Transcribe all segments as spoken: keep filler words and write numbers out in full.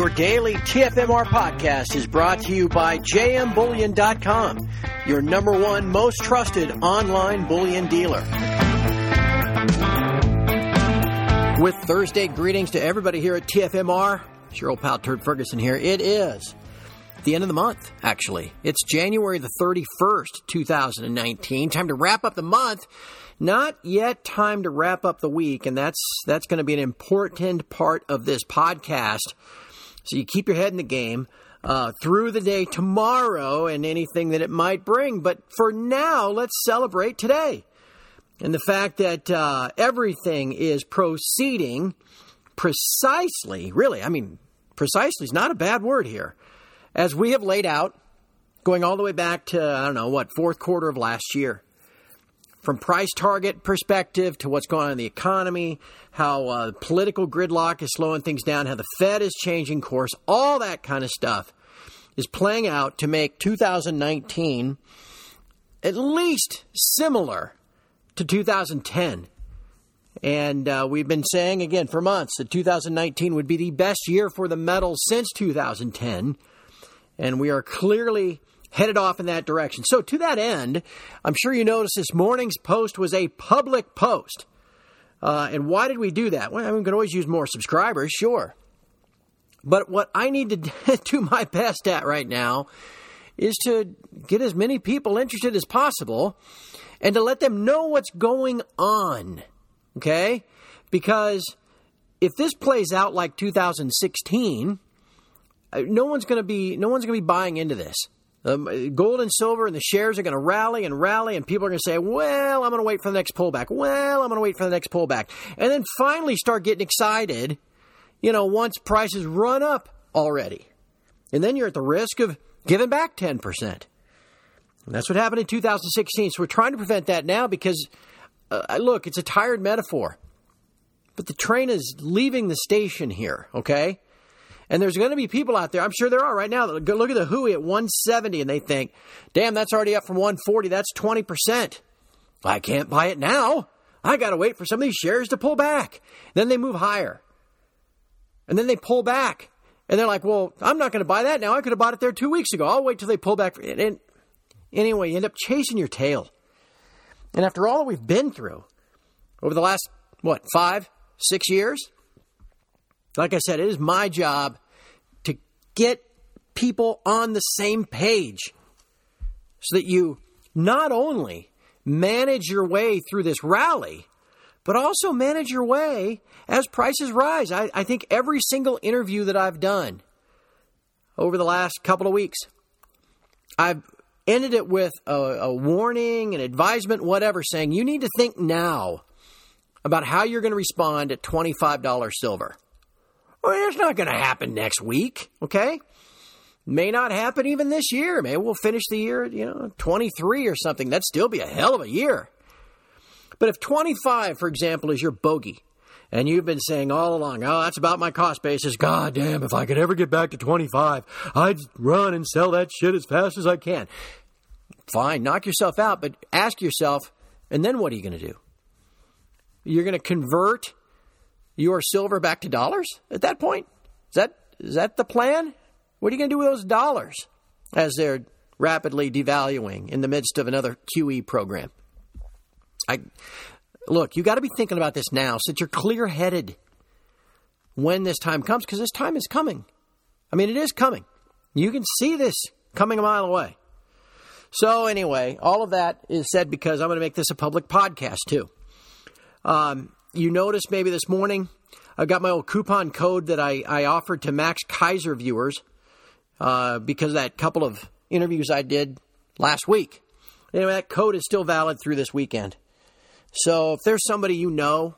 Your daily T F M R podcast is brought to you by J M Bullion dot com, your number one most trusted online bullion dealer. With Thursday greetings to everybody here at T F M R, it's your old pal Turd Ferguson here. It is the end of the month, actually. It's January the thirty-first, two thousand nineteen. Time to wrap up the month. Not yet time to wrap up the week, and that's that's going to be an important part of this podcast. So you keep your head in the game uh, through the day tomorrow and anything that it might bring. But for now, let's celebrate today. And the fact that uh, everything is proceeding precisely, really, I mean, precisely is not a bad word here, as we have laid out, going all the way back to, I don't know, what, fourth quarter of last year. From price target perspective to what's going on in the economy, how uh, political gridlock is slowing things down, how the Fed is changing course, all that kind of stuff is playing out to make two thousand nineteen at least similar to two thousand ten. And uh, we've been saying, again, for months that two thousand nineteen would be the best year for the metals since two thousand ten. And we are clearly headed off in that direction. So to that end, I'm sure you noticed this morning's post was a public post. Uh, and why did we do that? Well, I mean, we can always use more subscribers, sure. But what I need to do my best at right now is to get as many people interested as possible and to let them know what's going on. Okay? Because if this plays out like two thousand sixteen, no one's going to be no one's going to be buying into this. Um, gold and silver and the shares are going to rally and rally, and people are going to say, well, I'm going to wait for the next pullback. Well, I'm going to wait for the next pullback. And then finally start getting excited, you know, once prices run up already. And then you're at the risk of giving back ten percent. And that's what happened in two thousand sixteen. So we're trying to prevent that now because, uh, look, it's a tired metaphor. But the train is leaving the station here, okay? And there's going to be people out there, I'm sure there are right now, that go look at the H U I at one seventy and they think, damn, that's already up from one forty. That's twenty percent. I can't buy it now. I got to wait for some of these shares to pull back. Then they move higher. And then they pull back. And they're like, well, I'm not going to buy that now. I could have bought it there two weeks ago. I'll wait till they pull back. And anyway, you end up chasing your tail. And after all that we've been through over the last, what, five, six years? Like I said, it is my job to get people on the same page so that you not only manage your way through this rally, but also manage your way as prices rise. I, I think every single interview that I've done over the last couple of weeks, I've ended it with a, a warning, an advisement, whatever, saying you need to think now about how you're going to respond at twenty-five dollars silver. Well, it's not going to happen next week, okay? May not happen even this year. Maybe we'll finish the year at, you know, twenty-three or something. That'd still be a hell of a year. But if twenty-five, for example, is your bogey, and you've been saying all along, oh, that's about my cost basis. God damn, if I could ever get back to twenty-five, I'd run and sell that shit as fast as I can. Fine, knock yourself out, but ask yourself, and then what are you going to do? You're going to convert your silver back to dollars at that point? Is that is that the plan? What are you going to do with those dollars as they're rapidly devaluing in the midst of another Q E program? I look, you got to be thinking about this now so that you're clear-headed when this time comes, because this time is coming. I mean, it is coming. You can see this coming a mile away. So anyway, all of that is said because I'm going to make this a public podcast too. Um, You noticed maybe this morning, I got my old coupon code that I, I offered to Max Kaiser viewers uh, because of that couple of interviews I did last week. Anyway, that code is still valid through this weekend. So if there's somebody you know,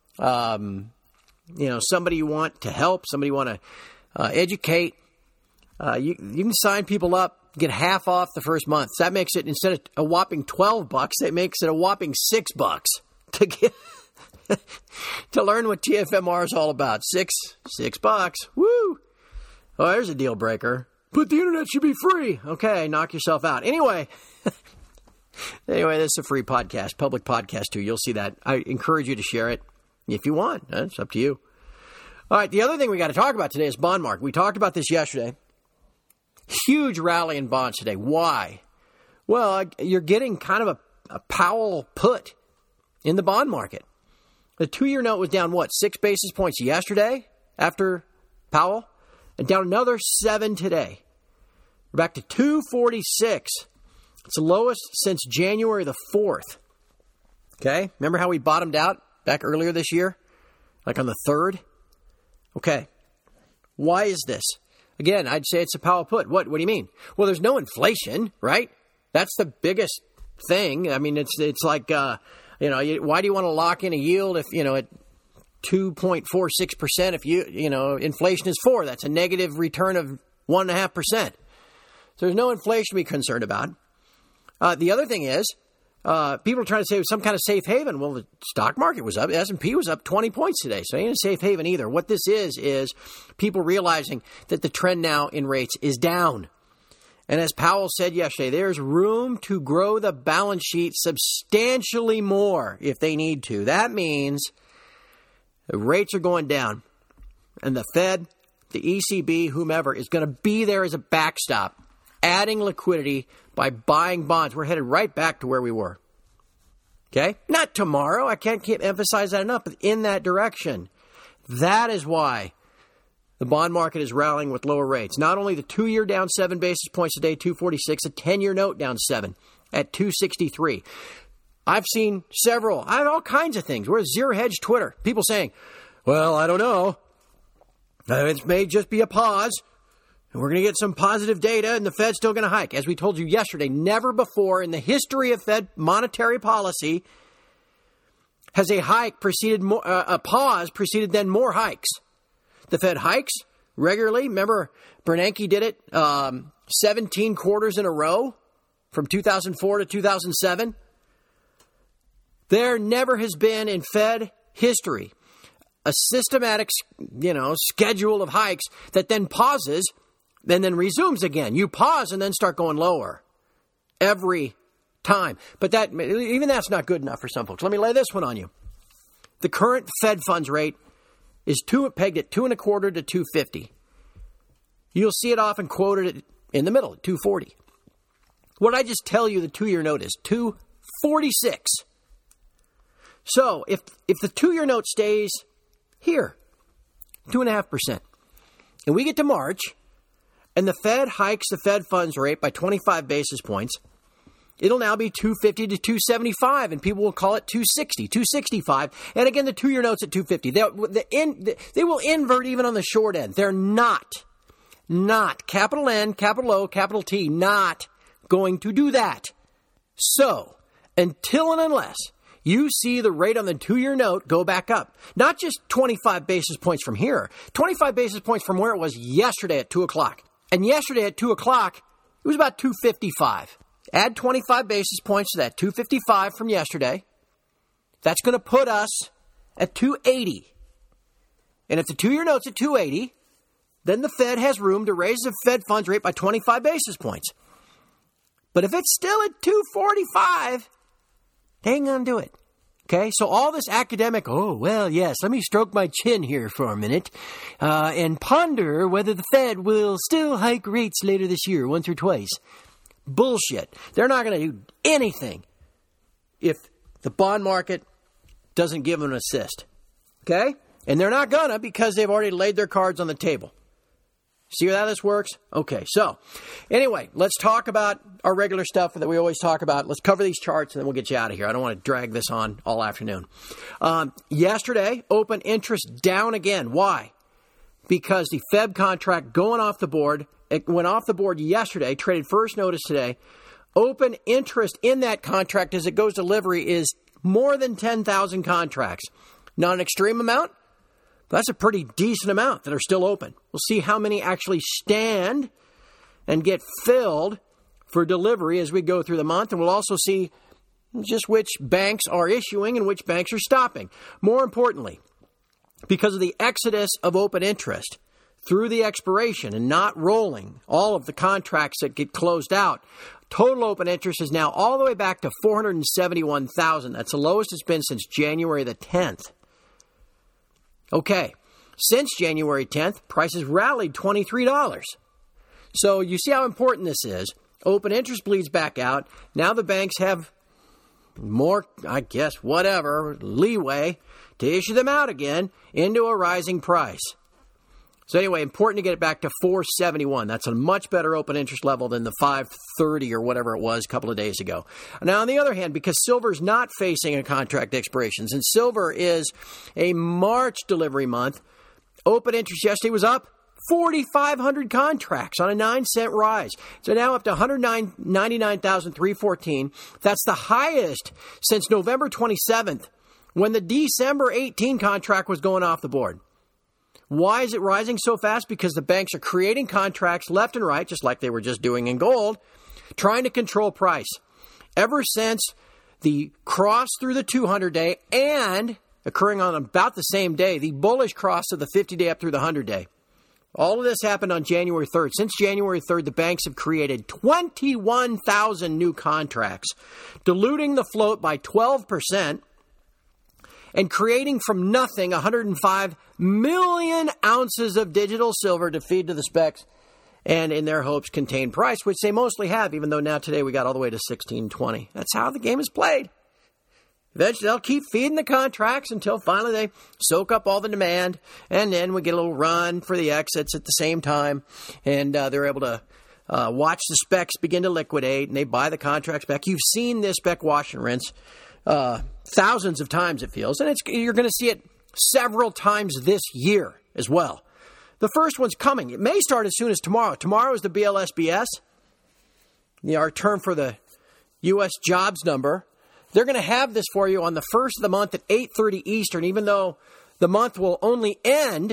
um, you know, somebody you want to help, somebody you want to uh, educate, uh, you, you can sign people up, get half off the first month. So that makes it, instead of a whopping twelve bucks, it makes it a whopping six bucks to get... to learn what T F M R is all about. Six, six bucks. Woo! Oh, there's a deal breaker. But the internet should be free. Okay, knock yourself out. Anyway, anyway, this is a free podcast, public podcast too. You'll see that. I encourage you to share it if you want. It's up to you. All right, the other thing we got to talk about today is bond market. We talked about this yesterday. Huge rally in bonds today. Why? Well, you're getting kind of a, a Powell put in the bond market. The two-year note was down, what, six basis points yesterday after Powell? And down another seven today. We're back to two forty-six. It's the lowest since January the fourth. Okay? Remember how we bottomed out back earlier this year? Like on the third? Okay. Why is this? Again, I'd say it's a Powell put. What, what do you mean? Well, there's no inflation, right? That's the biggest thing. I mean, it's it's like, uh, you know, you, why do you want to lock in a yield if, you know, at two point four six percent if you, you know, inflation is four? That's a negative return of one point five percent. So there's no inflation to be concerned about. Uh, the other thing is, uh, people are trying to say it was some kind of safe haven. Well, the stock market was up. S and P was up twenty points today. So it ain't a safe haven either. What this is, is people realizing that the trend now in rates is down. And as Powell said yesterday, there's room to grow the balance sheet substantially more if they need to. That means the rates are going down. And the Fed, the E C B, whomever, is going to be there as a backstop, adding liquidity by buying bonds. We're headed right back to where we were. Okay? Not tomorrow. I can't keep emphasize that enough, but in that direction. That is why the bond market is rallying with lower rates. Not only the two-year down seven basis points today, two forty-six, a ten-year note down seven at two sixty-three. I've seen several, I have all kinds of things. We're Zero Hedge Twitter. People saying, well, I don't know. It may just be a pause. And we're going to get some positive data, and the Fed's still going to hike. As we told you yesterday, never before in the history of Fed monetary policy has a hike preceded more, uh, a pause preceded then more hikes. The Fed hikes regularly. Remember, Bernanke did it um, seventeen quarters in a row from two thousand four to two thousand seven. There never has been in Fed history a systematic, you know, schedule of hikes that then pauses and then resumes again. You pause and then start going lower every time. But that even that's not good enough for some folks. Let me lay this one on you. The current Fed funds rate is two pegged at two and a quarter to two fifty. You'll see it often quoted in the middle at two forty. What I just tell you, the two-year note is two forty-six. So if if the two-year note stays here, two and a half percent, and we get to March, and the Fed hikes the Fed funds rate by twenty-five basis points, it'll now be two fifty to two seventy-five, and people will call it two sixty, two sixty-five. And again, the two-year note's at two fifty. They'll, the in, they will invert even on the short end. They're not, not, capital N, capital O, capital T, not going to do that. So, until and unless you see the rate on the two-year note go back up, not just twenty-five basis points from here, twenty-five basis points from where it was yesterday at two o'clock. And yesterday at two o'clock, it was about two fifty-five. Add twenty-five basis points to that two fifty-five from yesterday. That's going to put us at two eighty. And if the two-year note's at two eighty, then the Fed has room to raise the Fed funds rate by twenty-five basis points. But if it's still at two forty-five, they ain't going to do it. Okay, so all this academic, oh, well, yes, let me stroke my chin here for a minute uh, and ponder whether the Fed will still hike rates later this year, once or twice. Bullshit. They're not going to do anything if the bond market doesn't give them an assist. Okay? And they're not going to because they've already laid their cards on the table. See how this works? Okay, so anyway, let's talk about our regular stuff that we always talk about. Let's cover these charts and then we'll get you out of here. I don't want to drag this on all afternoon. Um, yesterday, open interest down again. Why? Because the Fed contract going off the board, it went off the board yesterday, traded first notice today. Open interest in that contract as it goes to delivery is more than ten thousand contracts. Not an extreme amount. That's a pretty decent amount that are still open. We'll see how many actually stand and get filled for delivery as we go through the month. And we'll also see just which banks are issuing and which banks are stopping. More importantly, because of the exodus of open interest through the expiration and not rolling all of the contracts that get closed out, total open interest is now all the way back to four hundred seventy-one thousand. That's the lowest it's been since January the tenth. Okay, Since January tenth, prices rallied twenty-three dollars. So you see how important this is. Open interest bleeds back out. Now the banks have more, I guess, whatever, leeway to issue them out again into a rising price. So anyway, important to get it back to four seventy-one. That's a much better open interest level than the five thirty or whatever it was a couple of days ago. Now, on the other hand, because silver's not facing a contract expirations, and silver is a March delivery month, open interest yesterday was up forty-five hundred contracts on a nine cent rise. So now up to one hundred ninety-nine thousand three hundred fourteen. That's the highest since November twenty-seventh, when the December eighteenth contract was going off the board. Why is it rising so fast? Because the banks are creating contracts left and right, just like they were just doing in gold, trying to control price. Ever since the cross through the two hundred day and occurring on about the same day, the bullish cross of the fifty day up through the one hundred day. All of this happened on January third. Since January third, the banks have created twenty-one thousand new contracts, diluting the float by twelve percent and creating from nothing one hundred five million ounces of digital silver to feed to the specs and, in their hopes, contain price, which they mostly have, even though now today we got all the way to sixteen twenty. That's how the game is played. Eventually, they'll keep feeding the contracts until finally they soak up all the demand, and then we get a little run for the exits at the same time, and uh, they're able to uh, watch the specs begin to liquidate, and they buy the contracts back. You've seen this spec wash and rinse uh, thousands of times, it feels, and it's, you're going to see it several times this year as well. The first one's coming. It may start as soon as tomorrow. Tomorrow is the B L S B S, you know, our term for the U S jobs number. They're going to have this for you on the first of the month at eight thirty Eastern, even though the month will only end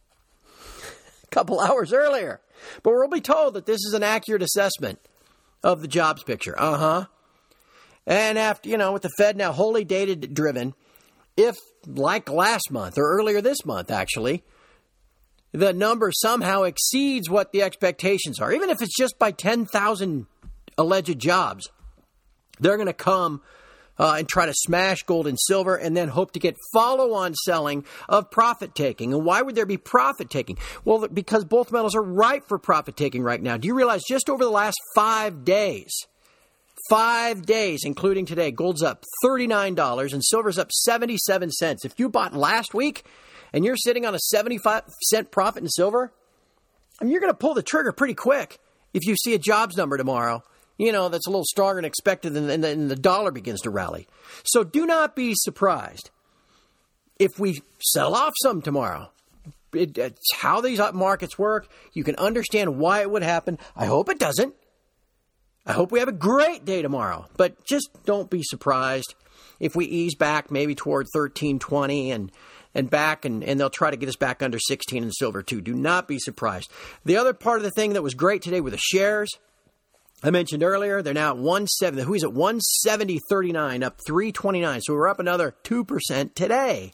a couple hours earlier. But we'll be told that this is an accurate assessment of the jobs picture. Uh-huh. And after, you know, with the Fed now wholly data-driven, if, like last month, or earlier this month, actually, the number somehow exceeds what the expectations are, even if it's just by ten thousand alleged jobs, they're going to come Uh, and try to smash gold and silver and then hope to get follow-on selling of profit-taking. And why would there be profit-taking? Well, because both metals are ripe for profit-taking right now. Do you realize just over the last five days, five days, including today, gold's up thirty-nine dollars and silver's up seventy-seven cents. If you bought last week and you're sitting on a seventy-five cent profit in silver, I mean, you're going to pull the trigger pretty quick if you see a jobs number tomorrow, you know, that's a little stronger than expected, and, and, and the dollar begins to rally. So do not be surprised if we sell off some tomorrow. It, it's how these markets work. You can understand why it would happen. I hope it doesn't. I hope we have a great day tomorrow. But just don't be surprised if we ease back maybe toward thirteen twenty and and back, and, and they'll try to get us back under sixteen in silver too. Do not be surprised. The other part of the thing that was great today were the shares. I mentioned earlier, they're now at one seventy. Who's at one seventy thirty-nine, up three twenty-nine. So we're up another two percent today.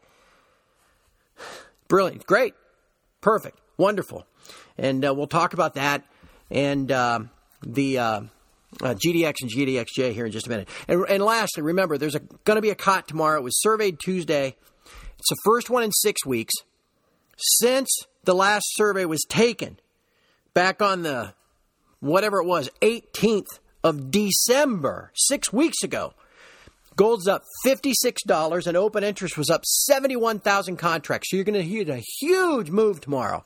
Brilliant. Great. Perfect. Wonderful. And uh, we'll talk about that and um, the uh, uh, G D X and G D X J here in just a minute. And, and lastly, remember, there's going to be a C O T tomorrow. It was surveyed Tuesday. It's the first one in six weeks. Since the last survey was taken back on the whatever it was, eighteenth of December, six weeks ago, gold's up fifty-six dollars and open interest was up seventy-one thousand contracts. So you're going to hear a huge move tomorrow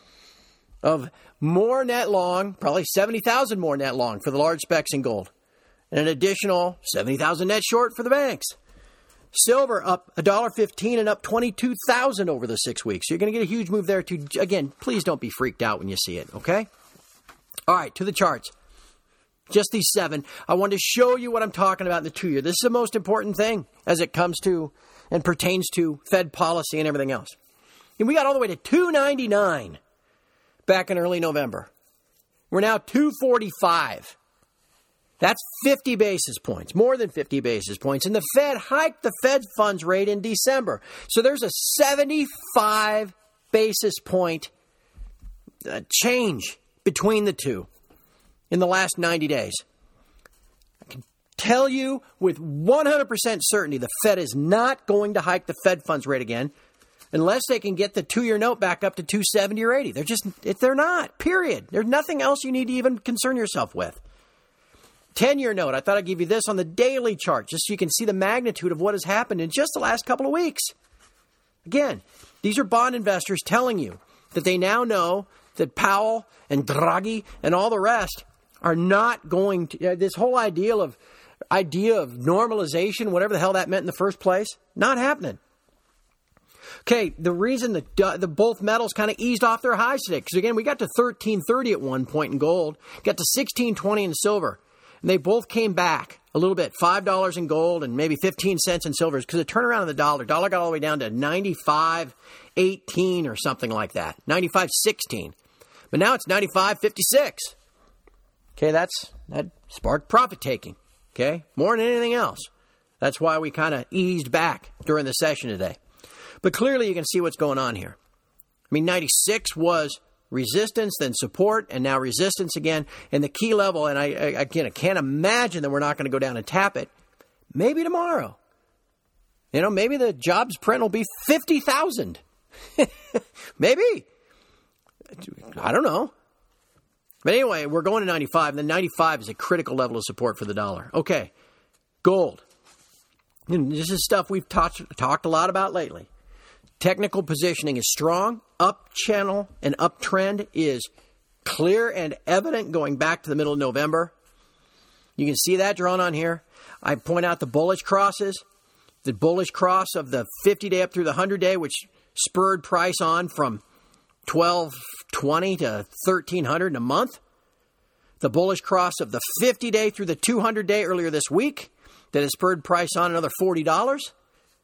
of more net long, probably seventy thousand more net long for the large specs in gold, and an additional seventy thousand net short for the banks. Silver up one dollar fifteen and up twenty-two thousand over the six weeks. So you're going to get a huge move there too. Again, please don't be freaked out when you see it, okay? All right, to the charts. Just these seven. I want to show you what I'm talking about in the two-year. This is the most important thing as it comes to and pertains to Fed policy and everything else. And we got all the way to two ninety-nine back in early November. We're now two forty-five. That's fifty basis points, more than fifty basis points. And the Fed hiked the Fed funds rate in December. So there's a seventy-five basis point uh, change between the two in the last ninety days. I can tell you with one hundred percent certainty the Fed is not going to hike the Fed funds rate again unless they can get the two-year note back up to two seventy or eighty. They're just, if they're not, period. There's nothing else you need to even concern yourself with. ten-year note, I thought I'd give you this on the daily chart, just so you can see the magnitude of what has happened in just the last couple of weeks. Again, these are bond investors telling you that they now know that Powell and Draghi and all the rest are not going to, uh, this whole idea of, idea of normalization, whatever the hell that meant in the first place, not happening. Okay, the reason that uh, the both metals kind of eased off their highs today, because again, we got to thirteen thirty at one point in gold, got to sixteen twenty in silver, and they both came back a little bit, five dollars in gold and maybe fifteen cents in silver, because the turnaround of the dollar, dollar got all the way down to ninety-five eighteen or something like that, ninety-five sixteen, but now it's ninety-five fifty-six. Okay, that's, that sparked profit taking, okay, more than anything else. That's why we kind of eased back during the session today. But clearly you can see what's going on here. I mean, ninety-six was resistance, then support, and now resistance again. And the key level, and I, I again, I can't imagine that we're not going to go down and tap it. Maybe tomorrow. You know, maybe the jobs print will be fifty thousand. Maybe. I don't know. But anyway, we're going to ninety-five, and then ninety-five is a critical level of support for the dollar. Okay, gold. And this is stuff we've talked talked a lot about lately. Technical positioning is strong. Up channel and uptrend is clear and evident going back to the middle of November. You can see that drawn on here. I point out the bullish crosses. The bullish cross of the fifty-day up through the one hundred-day, which spurred price on from twelve twenty to thirteen hundred in a month. The bullish cross of the fifty-day through the two hundred-day earlier this week that has spurred price on another forty dollars.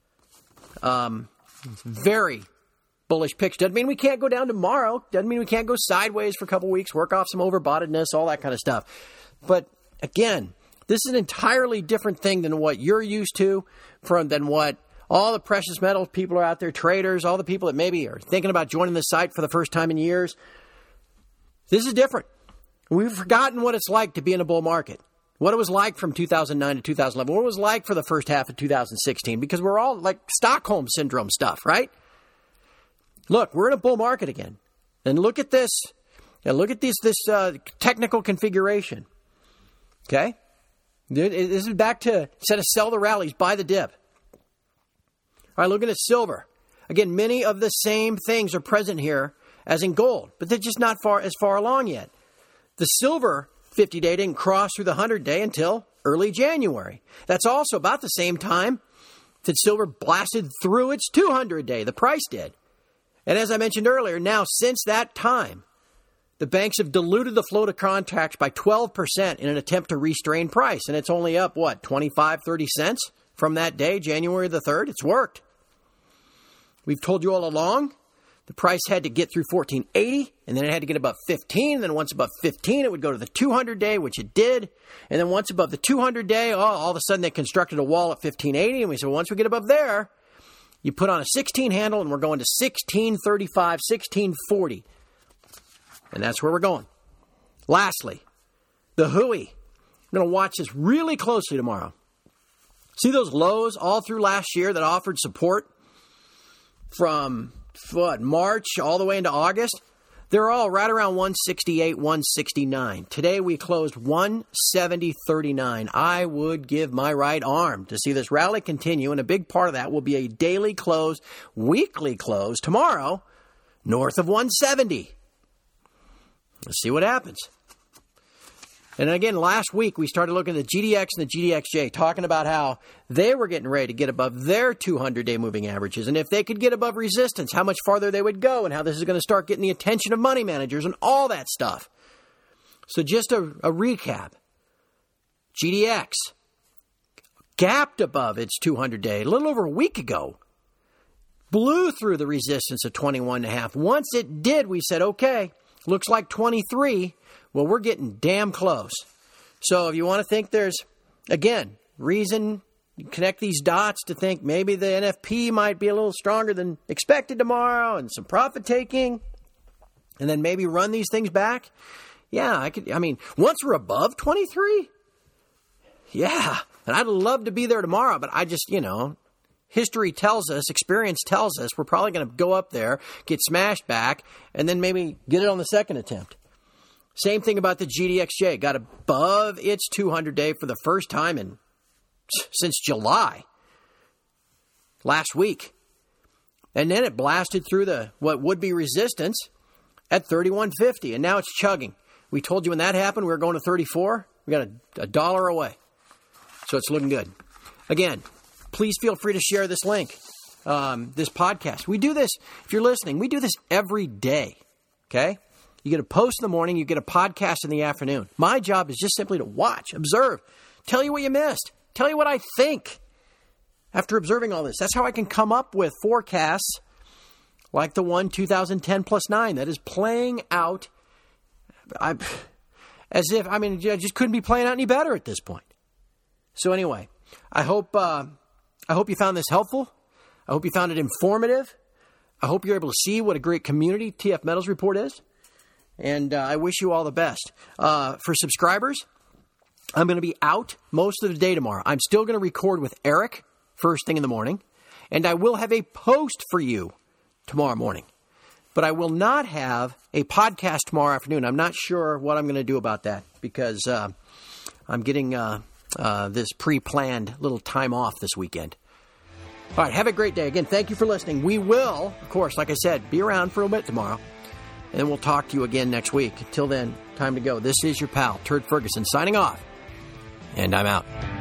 Um, very bullish picture. Doesn't mean we can't go down tomorrow. Doesn't mean we can't go sideways for a couple weeks, work off some overboughtedness, all that kind of stuff. But again, this is an entirely different thing than what you're used to, from than what all the precious metals people are out there, traders, all the people that maybe are thinking about joining the site for the first time in years. This is different. We've forgotten what it's like to be in a bull market. What it was like from two thousand nine to two thousand eleven. What it was like for the first half of two thousand sixteen. Because we're all like Stockholm Syndrome stuff, right? Look, we're in a bull market again. And look at this. And look at this, this uh, technical configuration. Okay? This is back to, instead of sell the rallies, buy the dip. All right, looking at silver. Again, many of the same things are present here as in gold, but they're just not far as far along yet. The silver fifty-day didn't cross through the one hundred-day until early January. That's also about the same time that silver blasted through its two hundred-day. The price did. And as I mentioned earlier, now since that time, the banks have diluted the flow to contracts by twelve percent in an attempt to restrain price. And it's only up, what, twenty-five, thirty cents from that day, January the third? It's worked. We've told you all along, the price had to get through fourteen eighty, and then it had to get above fifteen. And then once above fifteen, it would go to the two hundred-day, which it did. And then once above the two hundred-day, oh, all of a sudden they constructed a wall at fifteen eighty. And we said, well, once we get above there, you put on a sixteen handle, and we're going to sixteen thirty-five, sixteen forty. And that's where we're going. Lastly, the H U I. I'm going to watch this really closely tomorrow. See those lows all through last year that offered support from what, March all the way into August? They're all right around one sixty-eight, one sixty-nine. Today we closed one seventy thirty-nine. I would give my right arm to see this rally continue, and a big part of that will be a daily close, weekly close tomorrow, north of one seventy. Let's see what happens. And again, last week we started looking at the G D X and the G D X J, talking about how they were getting ready to get above their two hundred-day moving averages. And if they could get above resistance, how much farther they would go, and how this is going to start getting the attention of money managers and all that stuff. So just a, a recap. G D X gapped above its two hundred-day a little over a week ago. Blew through the resistance of twenty-one and a half. Once it did, we said, okay, looks like twenty-three. Well, we're getting damn close. So if you want to think there's, again, reason, connect these dots to think maybe the N F P might be a little stronger than expected tomorrow, and some profit taking, and then maybe run these things back. Yeah, I could, I mean, once we're above twenty-three, yeah, and I'd love to be there tomorrow, but I just, you know, history tells us, experience tells us, we're probably going to go up there, get smashed back, and then maybe get it on the second attempt. Same thing about the G D X J. Got above its two hundred day for the first time in since July last week. And then it blasted through the what would be resistance at thirty-one fifty, and now it's chugging. We told you when that happened, we were going to thirty-four. We got a, a dollar away. So it's looking good. Again, please feel free to share this link, um, this podcast. We do this, if you're listening, we do this every day, okay? You get a post in the morning, you get a podcast in the afternoon. My job is just simply to watch, observe, tell you what you missed, tell you what I think after observing all this. That's how I can come up with forecasts like the one two thousand ten plus nine that is playing out I, as if, I mean, I just couldn't be playing out any better at this point. So anyway, I hope uh, I hope you found this helpful. I hope you found it informative. I hope you're able to see what a great community T F Metals Report is. And uh, I wish you all the best. Uh, for subscribers, I'm going to be out most of the day tomorrow. I'm still going to record with Eric first thing in the morning. And I will have a post for you tomorrow morning. But I will not have a podcast tomorrow afternoon. I'm not sure what I'm going to do about that because uh, I'm getting uh, uh, this pre-planned little time off this weekend. All right, have a great day. Again, thank you for listening. We will, of course, like I said, be around for a bit tomorrow. And we'll talk to you again next week. Until then, time to go. This is your pal, Turd Ferguson, signing off. And I'm out.